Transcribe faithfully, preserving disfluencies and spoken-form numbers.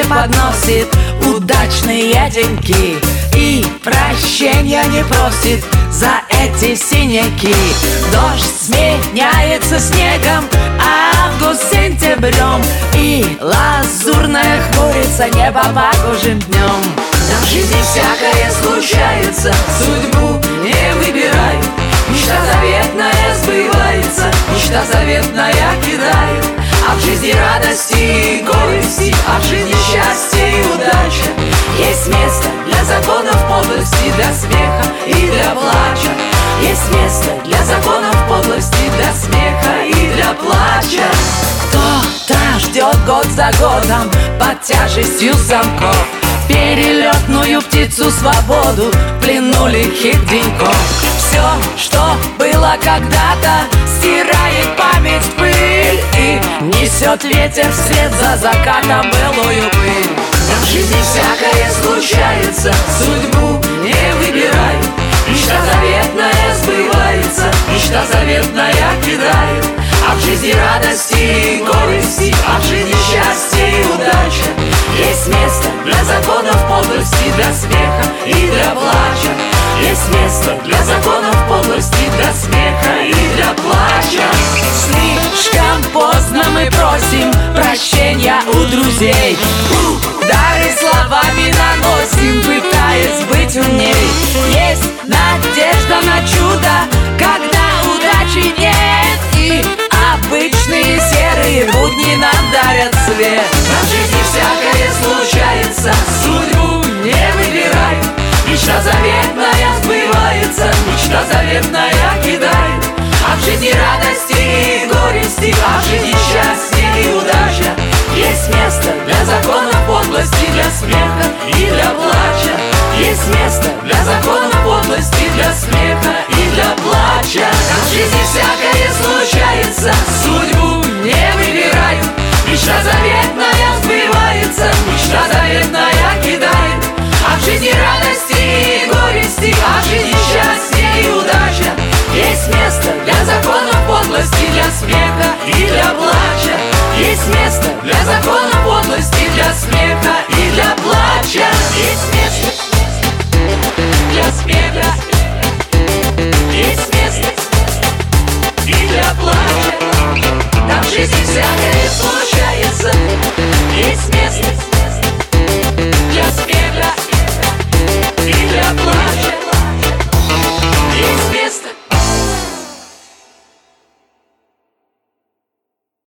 преподносит удачные деньки и прощения не просит за эти синяки. Дождь сменяется снегом, август сентябрем, и лазурная хмурится небо погожим днем. В жизни всякое случается, судьбу не выбираю. Мечта заветная сбывается, мечта заветная кидаю. А в жизни радости и горести, а в жизни счастье и удача. Есть место для законов подлости, для смеха и для плача. Есть место для законов подлости, для смеха и для плача. Кто-то ждет год за годом под тяжестью замков, перелетную птицу свободу в плену лихих деньков. Все, что было когда-то, стирает память в пыль и несет ветер вслед за закатом былую пыль. В жизни всякое случается, судьбу не выбираю. Мечта заветная сбывается, мечта заветная кидаю. А в жизни радости и горести, а в жизни счастье и удача. Есть место для законов подлости, для смеха и для плача. Есть место для законов подлости, для смеха и для плача. Слишком поздно мы просим прощения у друзей. Удары словами наносим, пытаясь быть умней. Есть надежда на чудо, когда удачи нет, и обычные серые будни нам дарят свет. В жизни всякое случается, судьбу не выбираю. Мечта заветная сбывается, мечта заветная кидаю. А в жизни радости и горести, а в жизни счастье и удача. Есть место для законов подлости, для смеха и для плача. Есть место для законов подлости, для смеха и для плача. В жизни всякое случается, судьбу не выбираю. Мечта заветная сбывается, мечта заветная кидаю. А в жизни радости и горести, а в жизни счастье и удача. Есть место для законов подлости, для смеха и для плача. Есть место для законов подлости, для смеха и для плача. Есть место для смеха